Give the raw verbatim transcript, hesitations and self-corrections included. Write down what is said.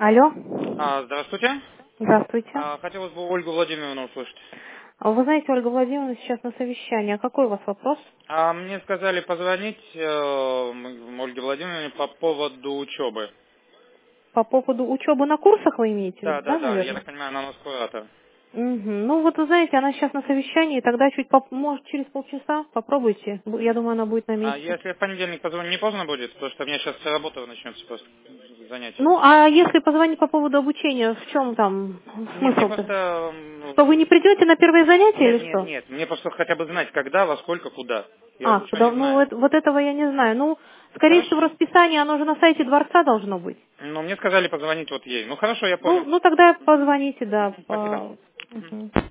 Алло. А, здравствуйте. Здравствуйте. А, хотелось бы Ольгу Владимировну услышать. А Вы знаете, Ольга Владимировна сейчас на совещании. А какой у вас вопрос? А, мне сказали позвонить э, м, Ольге Владимировне по поводу учебы. По поводу учебы на курсах вы имеете в Да, виду, да, да, да, я наверное? так понимаю, она у нас куратор. Мгм. Ну вот вы знаете, она сейчас на совещании, тогда чуть, поп- может, через полчаса попробуйте. Бу- Я думаю, она будет на А месте. если в понедельник позвоню, не поздно будет? Потому что у меня сейчас работа начнется просто, занятие. Ну, а если позвонить по поводу обучения, в чем там Не, мне смысл-то? просто... Что вы м, не придете на первые занятия Нет, или нет, что? нет, мне просто хотя бы знать, когда, во сколько, куда. Я А, ничего не куда? Ну, знаю. это- вот этого я не знаю. Ну, скорее Хорошо. всего, расписание, оно же на сайте дворца должно быть. Ну, мне сказали позвонить вот ей. Ну, хорошо, я Ну, понял. ну тогда позвоните, да. Мгм, спасибо. по- Мгм. Мгм.